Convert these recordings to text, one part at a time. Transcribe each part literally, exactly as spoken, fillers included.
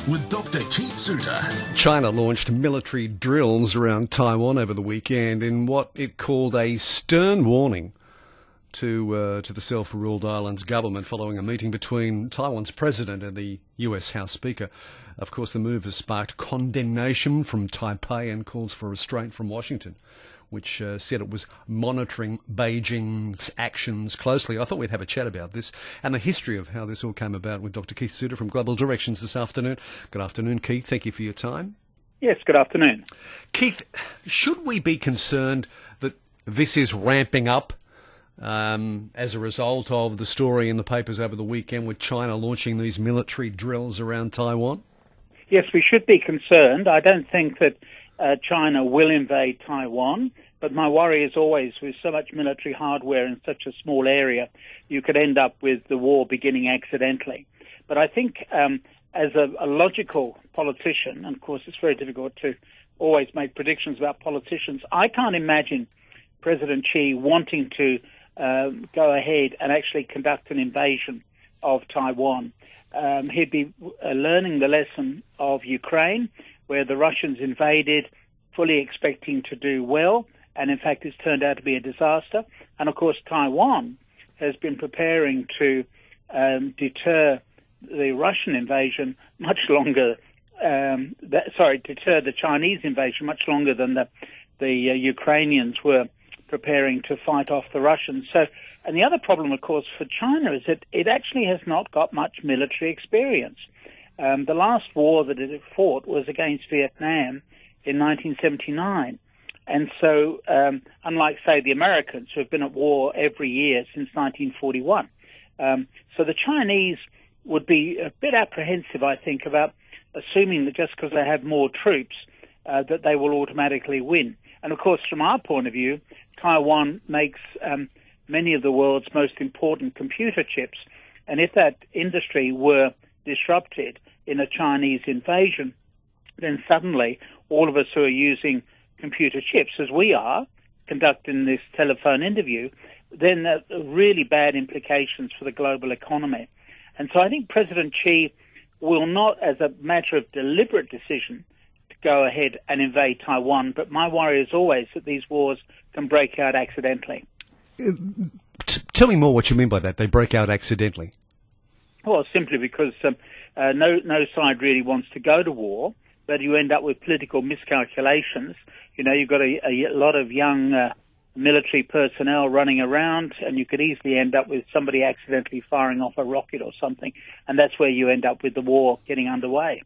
with Doctor Keith Suter. China launched military drills around Taiwan over the weekend in what it called a stern warning to uh, to the self-ruled island's government following a meeting between Taiwan's president and the U S House Speaker. Of course, the move has sparked condemnation from Taipei and calls for restraint from Washington, which uh, said it was monitoring Beijing's actions closely. I thought we'd have a chat about this and the history of how this all came about with Doctor Keith Suter from Global Directions this afternoon. Good afternoon, Keith. Thank you for your time. Yes, good afternoon. Keith, should we be concerned that this is ramping up um, as a result of the story in the papers over the weekend with China launching these military drills around Taiwan? Yes, we should be concerned. I don't think that Uh, China will invade Taiwan, but my worry is always with so much military hardware in such a small area, you could end up with the war beginning accidentally. But I think um, as a, a logical politician, and of course it's very difficult to always make predictions about politicians, I can't imagine President Xi wanting to uh, go ahead and actually conduct an invasion of Taiwan. Um, he'd be uh, learning the lesson of Ukraine, where the Russians invaded, fully expecting to do well, and in fact it's turned out to be a disaster. And of course Taiwan has been preparing to um, deter the Russian invasion much longer, um, that, sorry, deter the Chinese invasion much longer than the, the uh, Ukrainians were preparing to fight off the Russians. So, and the other problem, of course, for China is that it actually has not got much military experience. Um, the last war that it fought was against Vietnam in nineteen seventy-nine. And so, um, unlike, say, the Americans, who have been at war every year since nineteen forty-one, um, so the Chinese would be a bit apprehensive, I think, about assuming that just because they have more troops, uh, that they will automatically win. And, of course, from our point of view, Taiwan makes um, many of the world's most important computer chips. And if that industry were disrupted in a Chinese invasion, then suddenly all of us who are using computer chips, as we are, conducting this telephone interview, then uh, really bad implications for the global economy. And so I think President Xi will not, as a matter of deliberate decision, to go ahead and invade Taiwan, but my worry is always that these wars can break out accidentally. Uh, t- tell me more what you mean by that, they break out accidentally. Well, simply because um, uh, no no side really wants to go to war, but you end up with political miscalculations. You know, you've got a, a lot of young uh, military personnel running around, and you could easily end up with somebody accidentally firing off a rocket or something, and that's where you end up with the war getting underway.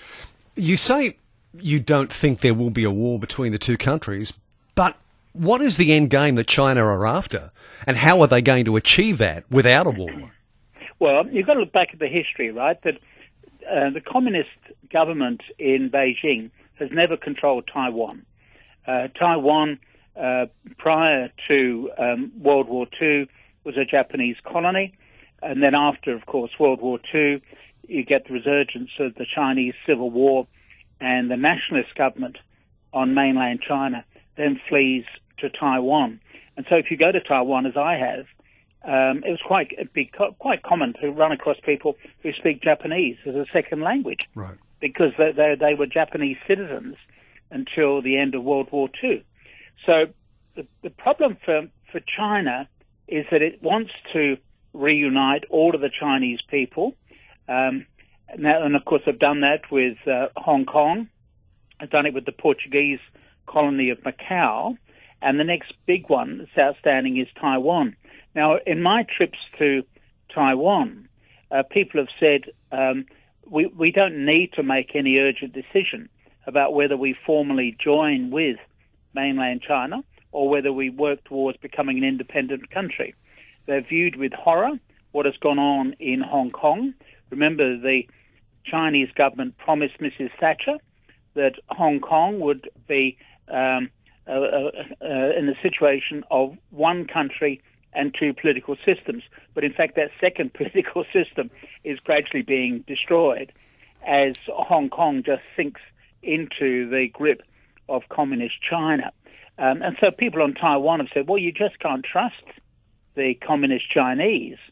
You say you don't think there will be a war between the two countries, but what is the end game that China are after, and how are they going to achieve that without a war? Well, you've got to look back at the history, right, that uh, the communist government in Beijing has never controlled Taiwan. Uh, Taiwan, uh, prior to um, World War Two, was a Japanese colony, and then after, of course, World War Two, you get the resurgence of the Chinese Civil War, and the nationalist government on mainland China then flees to Taiwan. And so if you go to Taiwan, as I have, Um, it was quite it'd be co- quite common to run across people who speak Japanese as a second language, right? Because they, they, they were Japanese citizens until the end of World War Two. So the, the problem for, for China is that it wants to reunite all of the Chinese people. Um, now, and of course, they've done that with uh, Hong Kong. They've done it with the Portuguese colony of Macau, and the next big one that's outstanding is Taiwan. Now, in my trips to Taiwan, uh, people have said um, we, we don't need to make any urgent decision about whether we formally join with mainland China or whether we work towards becoming an independent country. They're viewed with horror what has gone on in Hong Kong. Remember, the Chinese government promised Missus Thatcher that Hong Kong would be um, uh, uh, uh, in the situation of one country and two political systems. But in fact, that second political system is gradually being destroyed as Hong Kong just sinks into the grip of communist China. Um, and so people on Taiwan have said, well, you just can't trust the communist Chinese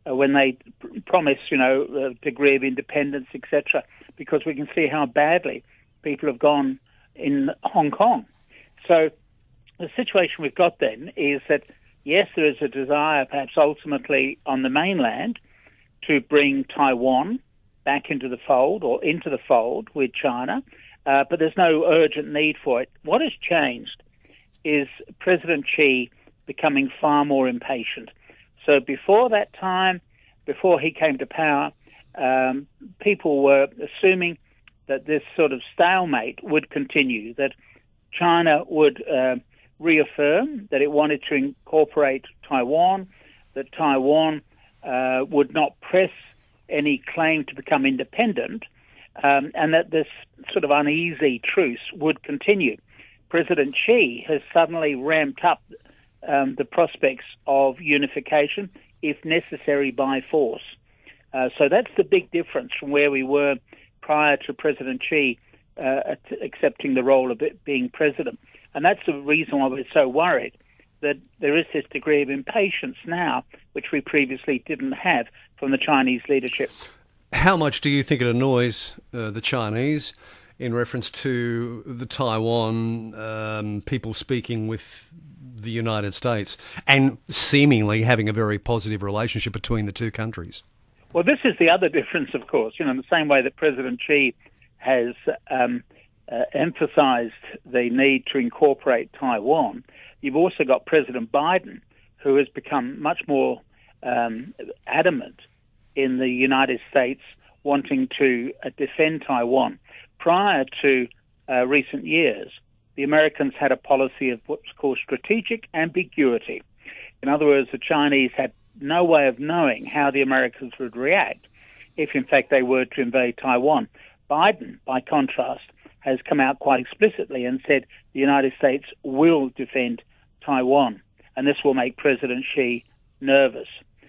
uh, when they pr- promise, you know, a degree of independence, et cetera, because we can see how badly people have gone in Hong Kong. So the situation we've got then is that, yes, there is a desire perhaps ultimately on the mainland to bring Taiwan back into the fold or into the fold with China, uh, but there's no urgent need for it. What has changed is President Xi becoming far more impatient. So before that time, before he came to power, um, people were assuming that this sort of stalemate would continue, that China would uh, reaffirm that it wanted to incorporate Taiwan, that Taiwan uh, would not press any claim to become independent, um, and that this sort of uneasy truce would continue. President Xi has suddenly ramped up um, the prospects of unification, if necessary, by force. Uh, so that's the big difference from where we were prior to President Xi uh, accepting the role of it being president. And that's the reason why we're so worried that there is this degree of impatience now, which we previously didn't have from the Chinese leadership. How much do you think it annoys uh, the Chinese in reference to the Taiwan um, people speaking with the United States and seemingly having a very positive relationship between the two countries? Well, this is the other difference, of course. You know, in the same way that President Xi has um, uh, emphasized the need to incorporate Taiwan, you've also got President Biden, who has become much more um, adamant in the United States wanting to uh, defend Taiwan. Prior to uh, recent years, the Americans had a policy of what's called strategic ambiguity. In other words, the Chinese had no way of knowing how the Americans would react if, in fact, they were to invade Taiwan. Biden, by contrast, has come out quite explicitly and said the United States will defend Taiwan, and this will make President Xi nervous.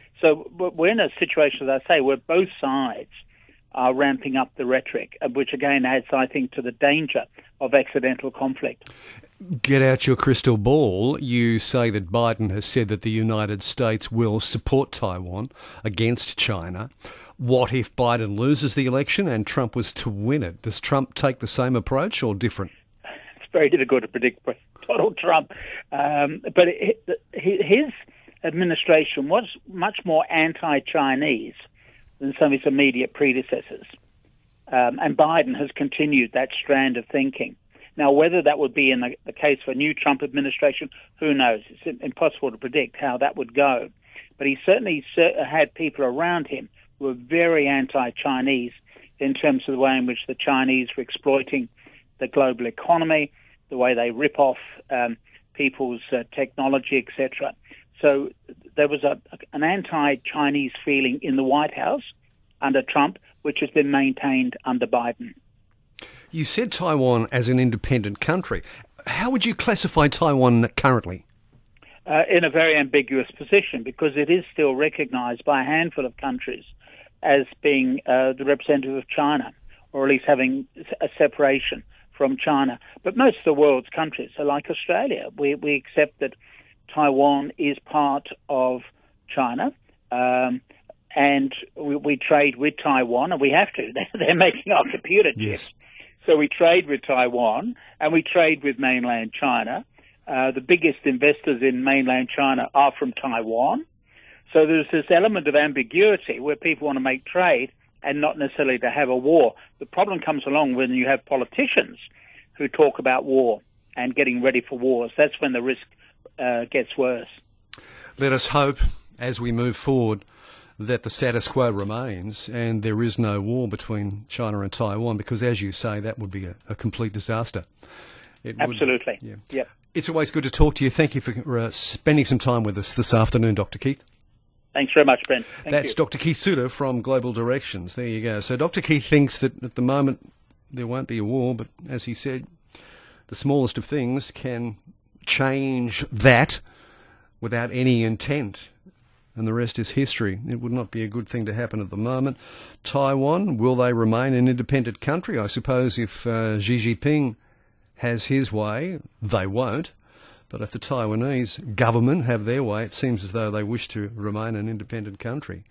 So we're in a situation, as I say, where both sides are ramping up the rhetoric, which again adds, I think, to the danger of accidental conflict. Get out your crystal ball. You say that Biden has said that the United States will support Taiwan against China. What if Biden loses the election and Trump was to win it? Does Trump take the same approach or different? It's very difficult to predict Donald Trump. Um, but it, his administration was much more anti-Chinese than some of his immediate predecessors. Um, and Biden has continued that strand of thinking. Now, whether that would be in the, the case for a new Trump administration, who knows? It's impossible to predict how that would go. But he certainly had people around him who were very anti-Chinese in terms of the way in which the Chinese were exploiting the global economy, the way they rip off um, people's uh, technology, et cetera. So there was a, an anti-Chinese feeling in the White House under Trump, which has been maintained under Biden. You said Taiwan as an independent country. How would you classify Taiwan currently? Uh, in a very ambiguous position, because it is still recognized by a handful of countries as being uh, the representative of China, or at least having a separation from China. But most of the world's countries are like Australia. We, we accept that Taiwan is part of China, um, and we, we trade with Taiwan, and we have to. They're making our computer chips. Yes. So we trade with Taiwan, and we trade with mainland China. Uh, the biggest investors in mainland China are from Taiwan. So there's this element of ambiguity where people want to make trade and not necessarily to have a war. The problem comes along when you have politicians who talk about war and getting ready for wars. That's when the risk uh, gets worse. Let us hope, as we move forward, that the status quo remains and there is no war between China and Taiwan, because, as you say, that would be a, a complete disaster. It Absolutely. Would, yeah. Yep. It's always good to talk to you. Thank you for uh, spending some time with us this afternoon, Doctor Keith. Thanks very much, Ben. Thank That's you. Doctor Keith Suter from Global Directions. There you go. So Doctor Keith thinks that at the moment there won't be a war, but as he said, the smallest of things can change that without any intent. And the rest is history. It would not be a good thing to happen at the moment. Taiwan, will they remain an independent country? I suppose if uh, Xi Jinping has his way, they won't. But if the Taiwanese government have their way, it seems as though they wish to remain an independent country.